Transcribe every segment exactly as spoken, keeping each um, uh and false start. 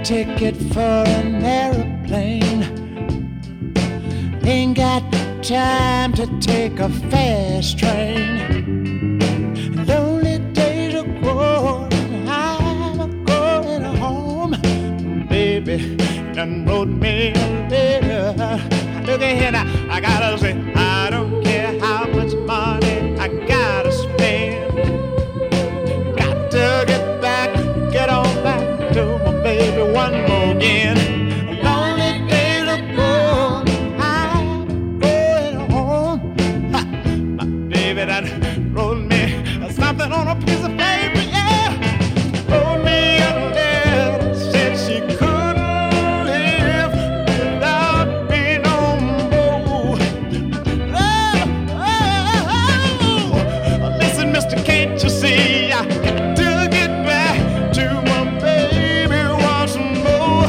ticket for an aeroplane. Ain't got time to take a fast train. Lonely days are growing, I'm going home. Baby done wrote me a letter. Look at here now, I gotta say, I don't care how much money I gotta spend. Got to get back, get on back to my baby one more again. Lonely days are gone, I'm going home. Ha, my baby done wrote me something on a piece of paper, yeah. Wrote me a letter, said she couldn't live without me no more. Oh, oh, oh. Listen, mister, can't you see? I got to get back to my baby once more.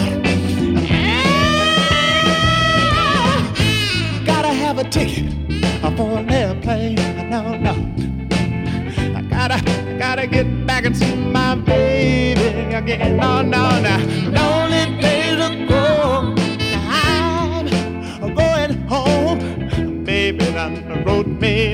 Ah, gotta have a ticket for an airplane. No, no. I gotta, I gotta get back and see my baby again. No, no, no. Lonely days are gone. I'm going home. Baby done wrote me